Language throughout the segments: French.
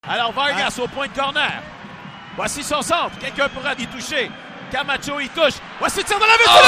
Alors Vargas au point de corner. Voici son centre. Quelqu'un pourra y toucher. Camacho y touche. Voici le tir de la but.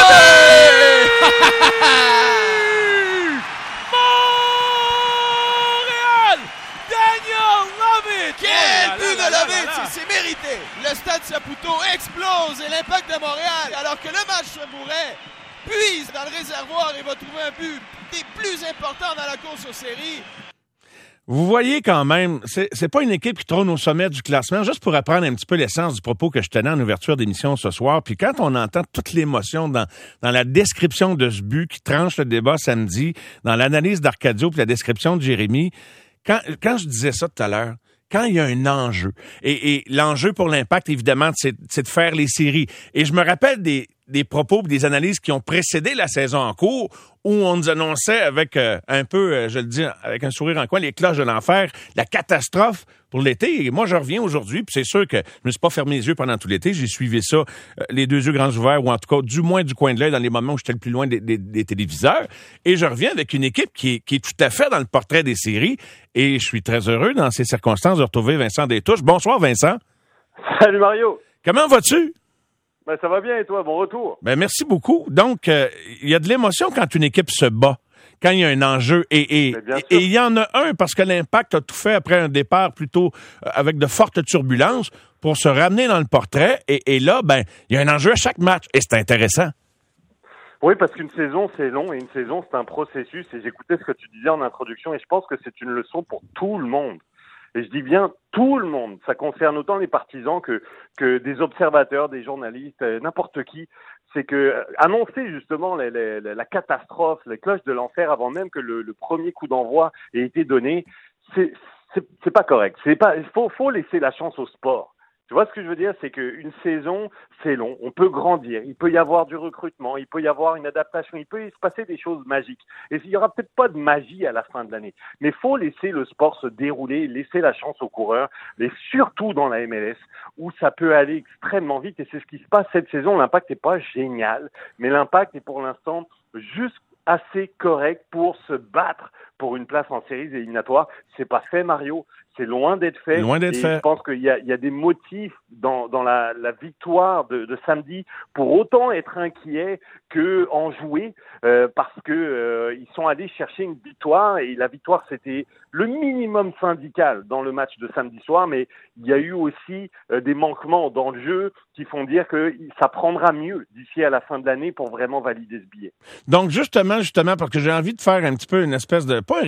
Montréal! Daniel Lovitch! Quel but de Lovitch! C'est mérité! Le stade Saputo explose et l'Impact de Montréal, alors que le match se mourait, puise dans le réservoir et va trouver un but des plus importants dans la course aux séries. Vous voyez quand même, c'est pas une équipe qui trône au sommet du classement, juste pour apprendre un petit peu l'essence du propos que je tenais en ouverture d'émission ce soir. Puis quand on entend toute l'émotion dans la description de ce but qui tranche le débat samedi, dans l'analyse d'Arcadio puis la description de Jérémy, quand je disais ça tout à l'heure, quand il y a un enjeu, et l'enjeu pour l'Impact, évidemment, c'est de faire les séries. Et je me rappelle des propos, des analyses qui ont précédé la saison en cours, où on nous annonçait avec un peu, je le dis, avec un sourire en coin, les cloches de l'enfer, la catastrophe pour l'été. Et moi, je reviens aujourd'hui, puis c'est sûr que je me suis pas fermé les yeux pendant tout l'été. J'ai suivi ça, les deux yeux grands ouverts, ou en tout cas, du moins du coin de l'œil, dans les moments où j'étais le plus loin des téléviseurs. Et je reviens avec une équipe qui est tout à fait dans le portrait des séries. Et je suis très heureux, dans ces circonstances, de retrouver Vincent Détouche. Bonsoir, Vincent. Salut, Mario. Comment vas-tu? Ben, ça va bien, et toi? Bon retour. Ben, merci beaucoup. Donc, il y a de l'émotion quand une équipe se bat, quand il y a un enjeu. Et il y en a un, parce que l'Impact a tout fait après un départ plutôt avec de fortes turbulences pour se ramener dans le portrait. Et là, ben, il y a un enjeu à chaque match. Et c'est intéressant. Oui, parce qu'une saison, c'est long, et une saison, c'est un processus. Et j'écoutais ce que tu disais en introduction, et je pense que c'est une leçon pour tout le monde. Et je dis bien tout le monde. Ça concerne autant les partisans que des observateurs, des journalistes, n'importe qui. C'est que annoncer justement la catastrophe, les cloches de l'enfer avant même que le premier coup d'envoi ait été donné, c'est pas correct. Il faut laisser la chance au sport. Tu vois ce que je veux dire? C'est qu'une saison, c'est long. On peut grandir. Il peut y avoir du recrutement. Il peut y avoir une adaptation. Il peut se passer des choses magiques. Et il y aura peut-être pas de magie à la fin de l'année. Mais il faut laisser le sport se dérouler, laisser la chance aux coureurs, et surtout dans la MLS, où ça peut aller extrêmement vite. Et c'est ce qui se passe cette saison. L'Impact n'est pas génial, mais l'Impact est pour l'instant juste assez correct pour se battre pour une place en séries éliminatoires. C'est pas fait, Mario. C'est loin d'être fait. Je pense qu'il y a des motifs dans la victoire de samedi pour autant être inquiet que en jouer, parce que ils sont allés chercher une victoire, et la victoire c'était le minimum syndical dans le match de samedi soir, mais il y a eu aussi des manquements dans le jeu qui font dire que ça prendra mieux d'ici à la fin de l'année pour vraiment valider ce billet. Donc justement, parce que j'ai envie de faire un petit peu une espèce de, pas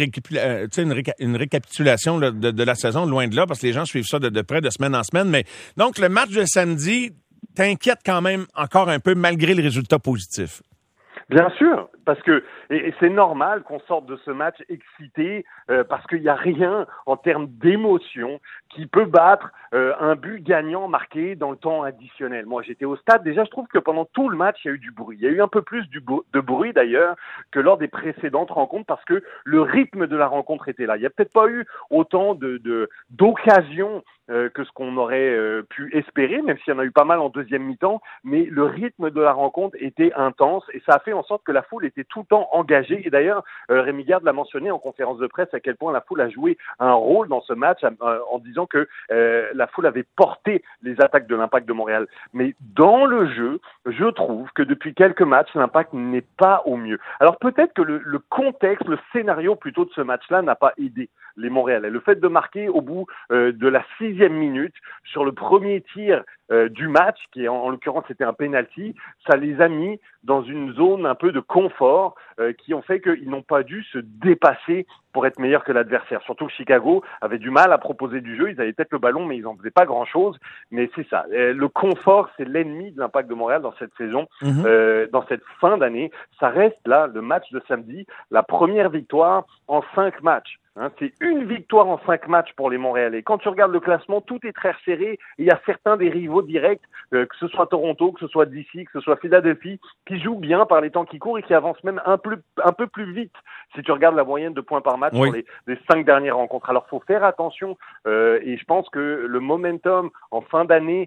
une récapitulation là, de la saison, loin de là, parce que les gens suivent ça de près, de semaine en semaine, mais donc le match de samedi t'inquiète quand même encore un peu malgré le résultat positif. Bien sûr, parce que et c'est normal qu'on sorte de ce match excité, parce qu'il n'y a rien en termes d'émotion qui peut battre un but gagnant marqué dans le temps additionnel. Moi, j'étais au stade. Déjà, je trouve que pendant tout le match, il y a eu du bruit. Il y a eu un peu plus de bruit d'ailleurs que lors des précédentes rencontres, parce que le rythme de la rencontre était là. Il n'y a peut-être pas eu autant d'occasions que ce qu'on aurait pu espérer, même s'il y en a eu pas mal en deuxième mi-temps, mais le rythme de la rencontre était intense, et ça a fait en sorte que la foule était tout le temps engagée. Et d'ailleurs, Rémi Garde l'a mentionné en conférence de presse à quel point la foule a joué un rôle dans ce match, en disant que la foule avait porté les attaques de l'Impact de Montréal. Mais dans le jeu, je trouve que depuis quelques matchs, l'Impact n'est pas au mieux. Alors peut-être que le contexte, le scénario plutôt de ce match-là n'a pas aidé les Montréalais. Le fait de marquer au bout de la 6e minute sur le premier tir du match, qui en l'occurrence c'était un penalty, ça les a mis dans une zone un peu de confort, qui ont fait qu'ils n'ont pas dû se dépasser pour être meilleurs que l'adversaire. Surtout que Chicago avait du mal à proposer du jeu, ils avaient peut-être le ballon mais ils n'en faisaient pas grand-chose, mais c'est ça. Le confort, c'est l'ennemi de l'Impact de Montréal dans cette saison, dans cette fin d'année. Ça reste là, le match de samedi, la première victoire en 5 matchs. C'est une victoire en 5 matchs pour les Montréalais. Quand tu regardes le classement, tout est très resserré. Il y a certains des rivaux directs, que ce soit Toronto, que ce soit DC, que ce soit Philadelphie, qui jouent bien par les temps qui courent et qui avancent même un peu plus vite si tu regardes la moyenne de points par match sur les 5 dernières rencontres. Alors, faut faire attention, et je pense que le momentum en fin d'année,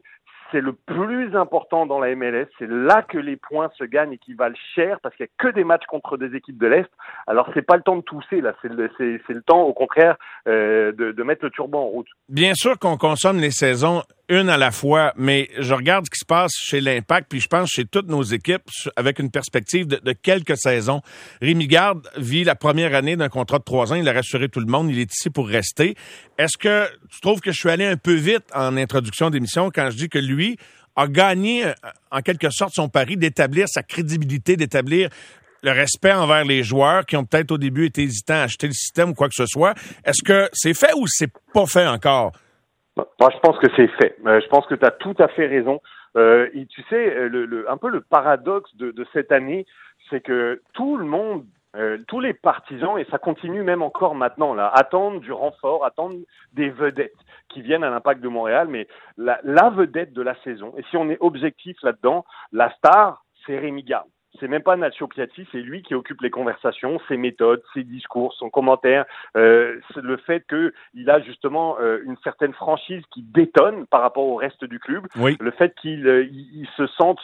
c'est le plus important dans la MLS. C'est là que les points se gagnent et qui valent cher parce qu'il n'y a que des matchs contre des équipes de l'Est. Alors, c'est pas le temps de tousser, là. C'est le temps, au contraire, de mettre le turban en route. Bien sûr qu'on consomme les saisons une à la fois, mais je regarde ce qui se passe chez l'Impact, puis je pense chez toutes nos équipes avec une perspective de quelques saisons. Rémi Garde vit la première année d'un contrat de 3 ans. Il a rassuré tout le monde. Il est ici pour rester. Est-ce que tu trouves que je suis allé un peu vite en introduction d'émission quand je dis que lui a gagné, en quelque sorte, son pari d'établir sa crédibilité, d'établir le respect envers les joueurs qui ont peut-être au début été hésitants à acheter le système ou quoi que ce soit? Est-ce que c'est fait ou c'est pas fait encore? Moi, je pense que c'est fait. Je pense que tu as tout à fait raison. Et tu sais, un peu le paradoxe de cette année, c'est que tout le monde, tous les partisans, et ça continue même encore maintenant, là, attendent du renfort, attendent des vedettes qui viennent à l'Impact de Montréal. Mais la vedette de la saison, et si on est objectif là-dedans, la star, c'est Rémi Garde. C'est même pas Nacho Piatti, c'est lui qui occupe les conversations, ses méthodes, ses discours, son commentaire, le fait qu'il a justement une certaine franchise qui détonne par rapport au reste du club, oui. Le fait qu'il se sente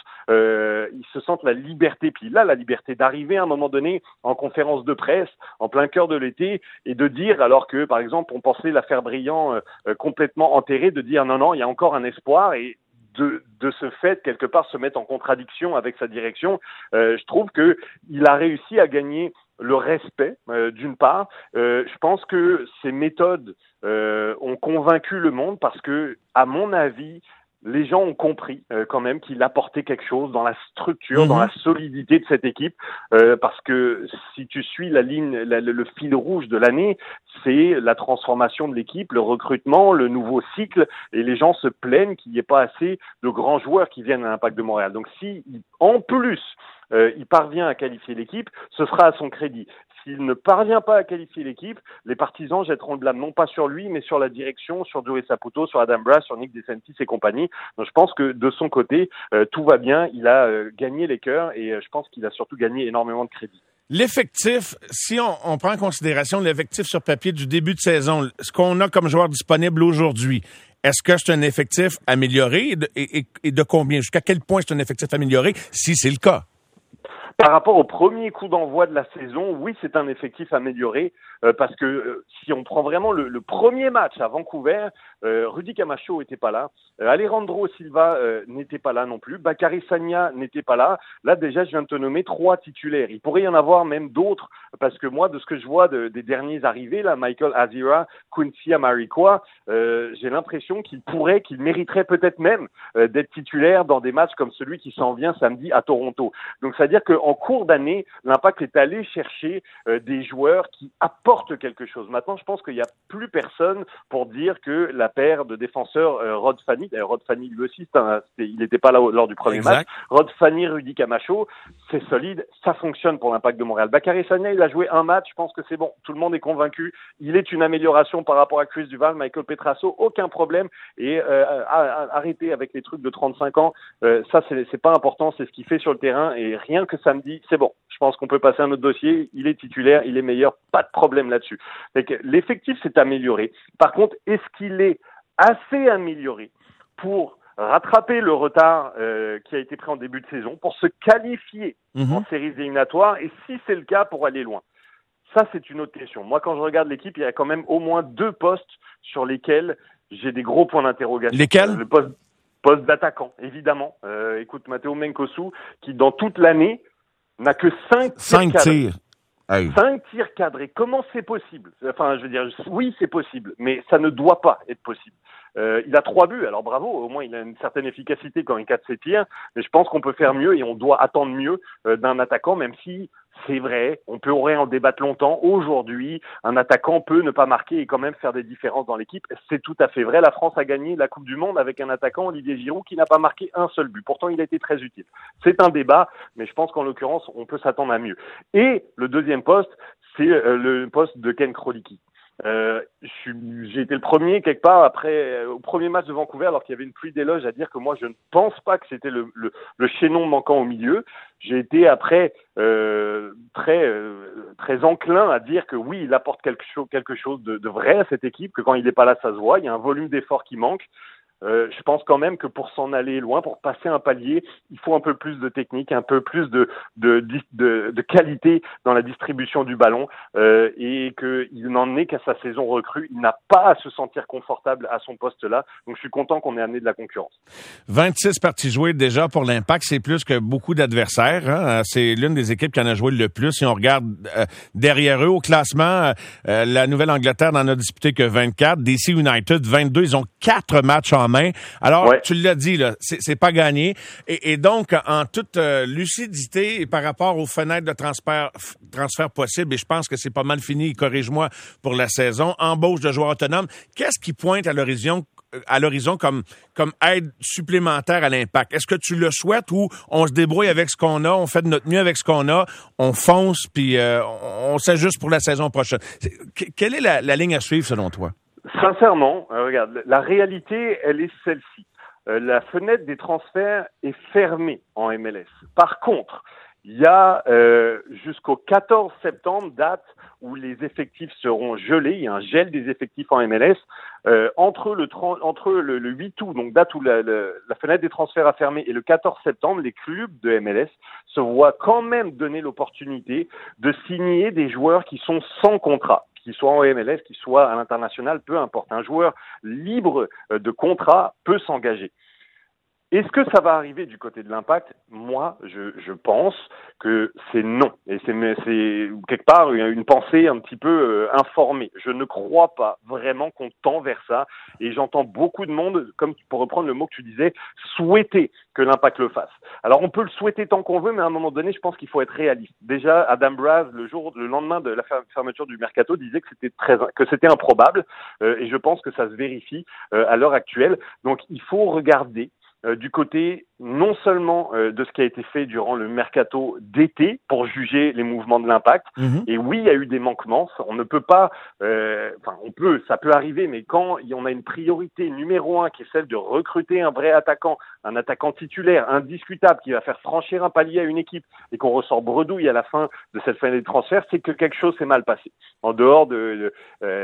la liberté, puis là la liberté d'arriver à un moment donné en conférence de presse, en plein cœur de l'été, et de dire, alors que par exemple on pensait l'affaire Brillant complètement enterrée, de dire non, il y a encore un espoir, et de ce fait, quelque part, se mettre en contradiction avec sa direction, je trouve que il a réussi à gagner le respect, d'une part. Je pense que ses méthodes ont convaincu le monde parce que, à mon avis, les gens ont compris quand même qu'il apportait quelque chose dans la structure, dans la solidité de cette équipe, parce que si tu suis la ligne, le fil rouge de l'année, c'est la transformation de l'équipe, le recrutement, le nouveau cycle, et les gens se plaignent qu'il n'y ait pas assez de grands joueurs qui viennent à l'Impact de Montréal. Donc si, en plus, il parvient à qualifier l'équipe, ce sera à son crédit. S'il ne parvient pas à qualifier l'équipe, les partisans jetteront le blâme non pas sur lui, mais sur la direction, sur Joey Saputo, sur Adam Brass, sur Nick DeSantis et compagnie. Donc je pense que de son côté, tout va bien. Il a gagné les cœurs et je pense qu'il a surtout gagné énormément de crédit. L'effectif, si on prend en considération l'effectif sur papier du début de saison, ce qu'on a comme joueur disponible aujourd'hui, est-ce que c'est un effectif amélioré et de combien? Jusqu'à quel point c'est un effectif amélioré, si c'est le cas? Par rapport au premier coup d'envoi de la saison, oui, c'est un effectif amélioré parce que si on prend vraiment le premier match à Vancouver, Rudy Camacho était pas là, Alejandro Silva n'était pas là non plus, Bakary Sagna n'était pas là. Là, déjà, je viens de te nommer 3 titulaires. Il pourrait y en avoir même d'autres parce que moi, de ce que je vois des derniers arrivés, là, Michael Azira, Quincy Amarikwa, j'ai l'impression qu'il mériterait peut-être même d'être titulaire dans des matchs comme celui qui s'en vient samedi à Toronto. Donc, c'est-à-dire qu'en cours d'année, l'Impact est allé chercher des joueurs qui apportent quelque chose. Maintenant, je pense qu'il n'y a plus personne pour dire que la paire de défenseurs Rod Fanny, d'ailleurs Rod Fanny lui aussi, il n'était pas là lors du premier match, Rod Fanny, Rudy Camacho, c'est solide, ça fonctionne pour l'Impact de Montréal. Bakary Sagna, il a joué un match, je pense que c'est bon, tout le monde est convaincu, il est une amélioration par rapport à Chris Duval, Michael Petrasso, aucun problème, et arrêtez avec les trucs de 35 ans, ça c'est pas important, c'est ce qu'il fait sur le terrain, et rien que samedi, c'est bon. Je pense qu'on peut passer à un autre dossier, il est titulaire, il est meilleur, pas de problème là-dessus. L'effectif s'est amélioré. Par contre, est-ce qu'il est assez amélioré pour rattraper le retard qui a été pris en début de saison, pour se qualifier en séries éliminatoires, et si c'est le cas, pour aller loin? Ça, c'est une autre question. Moi, quand je regarde l'équipe, il y a quand même au moins 2 postes sur lesquels j'ai des gros points d'interrogation. Lesquels? Le poste d'attaquant, évidemment. Écoute, Matteo Menkosu, qui dans toute l'année n'a que 5 tirs. 5 tirs cadrés. Comment c'est possible? Enfin, je veux dire, oui, c'est possible, mais ça ne doit pas être possible. Il a 3 buts, alors bravo, au moins il a une certaine efficacité quand il cadre ses tirs, mais je pense qu'on peut faire mieux et on doit attendre mieux d'un attaquant, même si c'est vrai, on pourrait en débattre longtemps. Aujourd'hui, un attaquant peut ne pas marquer et quand même faire des différences dans l'équipe. C'est tout à fait vrai. La France a gagné la Coupe du Monde avec un attaquant, Olivier Giroud, qui n'a pas marqué un seul but. Pourtant, il a été très utile. C'est un débat, mais je pense qu'en l'occurrence, on peut s'attendre à mieux. Et le deuxième poste, c'est le poste de Ken Krolicki. J'ai été le premier quelque part après au premier match de Vancouver, alors qu'il y avait une pluie d'éloges, à dire que moi je ne pense pas que c'était le chaînon manquant au milieu. J'ai été après très enclin à dire que oui, il apporte quelque chose de vrai à cette équipe, que quand il n'est pas là, ça se voit. Il y a un volume d'effort qui manque. je pense quand même que pour s'en aller loin, pour passer un palier, il faut un peu plus de technique, un peu plus de qualité dans la distribution du ballon, et qu'il n'en est qu'à sa saison recrue. Il n'a pas à se sentir confortable à son poste là. Donc je suis content qu'on ait amené de la concurrence. 26 parties jouées déjà pour l'Impact, c'est plus que beaucoup d'adversaires. Hein? C'est l'une des équipes qui en a joué le plus. Si on regarde derrière eux au classement, la Nouvelle-Angleterre n'en a disputé que 24. DC United, 22. Ils ont 4 matchs en main. Alors, ouais. Tu l'as dit, là, c'est pas gagné. Et donc, en toute lucidité par rapport aux fenêtres de transfert possibles, et je pense que c'est pas mal fini, corrige-moi, pour la saison, embauche de joueurs autonomes, qu'est-ce qui pointe à l'horizon comme aide supplémentaire à l'Impact? Est-ce que tu le souhaites ou on se débrouille avec ce qu'on a, on fait de notre mieux avec ce qu'on a, on fonce puis on s'ajuste pour la saison prochaine? Quelle est la ligne à suivre selon toi? Sincèrement, regarde, la réalité, elle est celle-ci. La fenêtre des transferts est fermée en MLS. Par contre, il y a jusqu'au 14 septembre, date où les effectifs seront gelés, il y a un gel des effectifs en MLS, entre le 8 août, donc date où la fenêtre des transferts a fermé, et le 14 septembre, les clubs de MLS se voient quand même donner l'opportunité de signer des joueurs qui sont sans contrat, qu'ils soient en MLS, qu'ils soient à l'international, peu importe. Un joueur libre de contrat peut s'engager. Est-ce que ça va arriver du côté de l'Impact? Moi, je pense que c'est non. Et c'est quelque part une pensée un petit peu informée. Je ne crois pas vraiment qu'on tend vers ça. Et j'entends beaucoup de monde, comme pour reprendre le mot que tu disais, souhaiter que l'Impact le fasse. Alors on peut le souhaiter tant qu'on veut, mais à un moment donné, je pense qu'il faut être réaliste. Déjà, Adam Braz, le lendemain de la fermeture du mercato, disait que c'était improbable. Et je pense que ça se vérifie à l'heure actuelle. Donc il faut regarder du côté non seulement de ce qui a été fait durant le mercato d'été pour juger les mouvements de l'Impact. Et oui, il y a eu des manquements. On ne peut pas, ça peut arriver, mais quand on a une priorité numéro 1 qui est celle de recruter un vrai attaquant, un attaquant titulaire, indiscutable, qui va faire franchir un palier à une équipe et qu'on ressort bredouille à la fin de cette fin des transferts, c'est que quelque chose s'est mal passé. En dehors des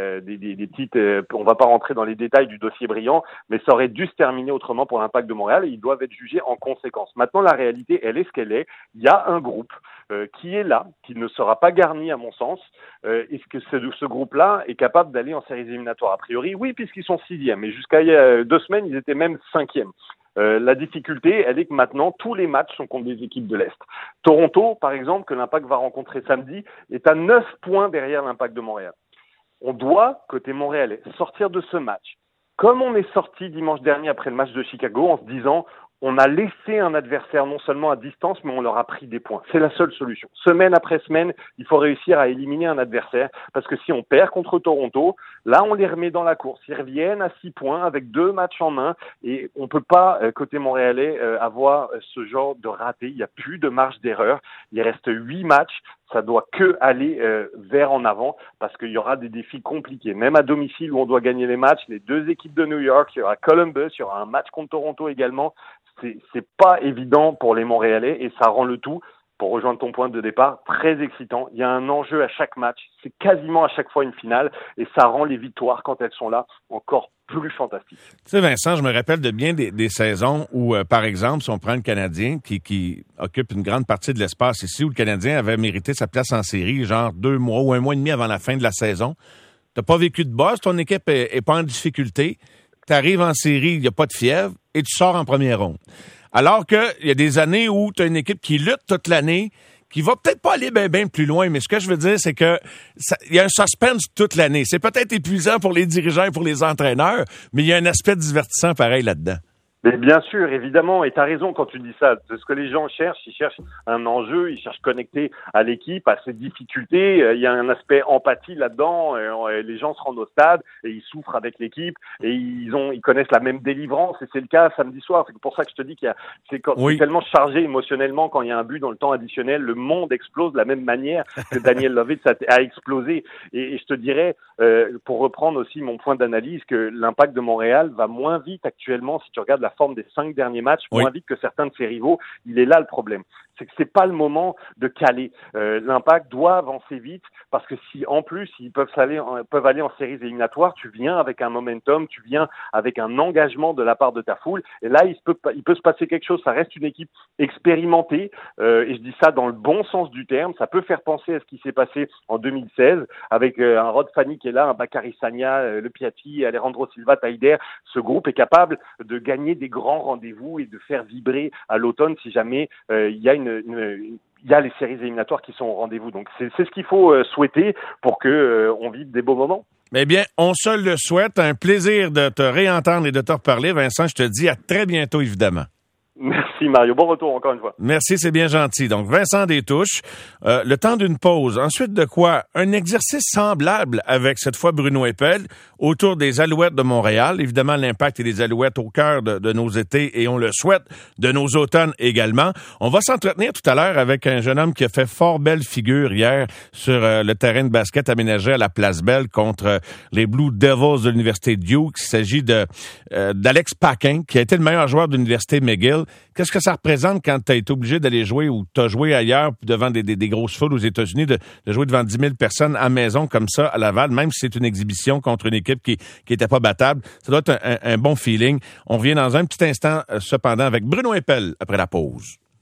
petites, on va pas rentrer dans les détails du dossier brillant, mais ça aurait dû se terminer autrement pour l'Impact de Montréal et ils doivent être jugés en conséquence. Maintenant, la réalité, elle est ce qu'elle est. Il y a un groupe qui est là, qui ne sera pas garni à mon sens. Est-ce que ce groupe-là est capable d'aller en séries éliminatoires? A priori, oui, puisqu'ils sont 6e. Et jusqu'à il y a 2 semaines, ils étaient même 5e. La difficulté, elle est que maintenant, tous les matchs sont contre des équipes de l'Est. Toronto, par exemple, que l'Impact va rencontrer samedi, est à 9 points derrière l'Impact de Montréal. On doit, côté montréalais, sortir de ce match comme on est sorti dimanche dernier après le match de Chicago en se disant on a laissé un adversaire non seulement à distance, mais on leur a pris des points. C'est la seule solution. Semaine après semaine, il faut réussir à éliminer un adversaire, parce que si on perd contre Toronto, là on les remet dans la course. Ils reviennent à 6 points avec 2 matchs en main, et on peut pas, côté montréalais, avoir ce genre de raté. Il n'y a plus de marge d'erreur. Il reste 8 matchs. Ça doit que aller vers en avant parce qu'il y aura des défis compliqués. Même à domicile où on doit gagner les matchs, les 2 équipes de New York, il y aura Columbus, il y aura un match contre Toronto également. C'est pas évident pour les Montréalais et ça rend le tout, pour rejoindre ton point de départ, très excitant. Il y a un enjeu à chaque match. C'est quasiment à chaque fois une finale et ça rend les victoires quand elles sont là encore plus fantastique. Tu sais, Vincent, je me rappelle de bien des saisons où, par exemple, si on prend le Canadien qui occupe une grande partie de l'espace ici, où le Canadien avait mérité sa place en série, genre 2 mois ou 1 mois et demi avant la fin de la saison. T'as pas vécu de boss, ton équipe est pas en difficulté. T'arrives en série, il n'y a pas de fièvre, et tu sors en première ronde. Alors que il y a des années où tu as une équipe qui lutte toute l'année, qui va peut-être pas aller bien plus loin, mais ce que je veux dire, c'est que il y a un suspense toute l'année. C'est peut-être épuisant pour les dirigeants et pour les entraîneurs, mais il y a un aspect divertissant pareil là-dedans. Mais bien sûr, évidemment, et tu as raison quand tu dis ça. De ce que les gens cherchent, ils cherchent un enjeu, ils cherchent connecter à l'équipe, à ses difficultés. Il y a un aspect empathie là-dedans. Les gens se rendent au stade et ils souffrent avec l'équipe et ils connaissent la même délivrance. Et c'est le cas samedi soir. C'est pour ça que je te dis c'est tellement chargé émotionnellement quand il y a un but dans le temps additionnel. Le monde explose de la même manière que Daniel Lovitz a explosé. Et je te dirais, pour reprendre aussi mon point d'analyse, que l'Impact de Montréal va moins vite actuellement si tu regardes la forme des 5 derniers matchs, moins vite que certains de ses rivaux. Il est là le problème. c'est que c'est pas le moment de caler. L'Impact doit avancer vite parce que si en plus ils peuvent aller en séries éliminatoires, tu viens avec un momentum, tu viens avec un engagement de la part de ta foule. Et là, il peut se passer quelque chose. Ça reste une équipe expérimentée et je dis ça dans le bon sens du terme. Ça peut faire penser à ce qui s'est passé en 2016 avec un Rod Fanny qui est là, un Bakary Sagna, le Piatti, Alejandro Silva, Taider. Ce groupe est capable de gagner des grands rendez-vous et de faire vibrer à l'automne si jamais il y a les séries éliminatoires qui sont au rendez-vous. Donc c'est ce qu'il faut souhaiter pour que on vive des beaux moments. Eh bien, on se le souhaite. Un plaisir de te réentendre et de te reparler. Vincent, je te dis à très bientôt, évidemment. Merci Mario. Bon retour encore une fois. Merci, c'est bien gentil. Donc, Vincent Destouches, le temps d'une pause. Ensuite de quoi? Un exercice semblable avec, cette fois, Bruno Eppel autour des Alouettes de Montréal. Évidemment, l'Impact et les Alouettes au cœur de nos étés et on le souhaite de nos automnes également. On va s'entretenir tout à l'heure avec un jeune homme qui a fait fort belle figure hier sur le terrain de basket aménagé à la Place Belle contre les Blue Devils de l'Université Duke. Il s'agit d'Alex Paquin, qui a été le meilleur joueur de l'Université McGill. Qu'est-ce que ça représente quand tu as été obligé d'aller jouer ou tu as joué ailleurs devant des grosses foules aux États-Unis, de jouer devant 10 000 personnes à maison comme ça à Laval, même si c'est une exhibition contre une équipe qui était pas battable? Ça doit être un bon feeling. On revient dans un petit instant cependant avec Bruno Eppel après la pause.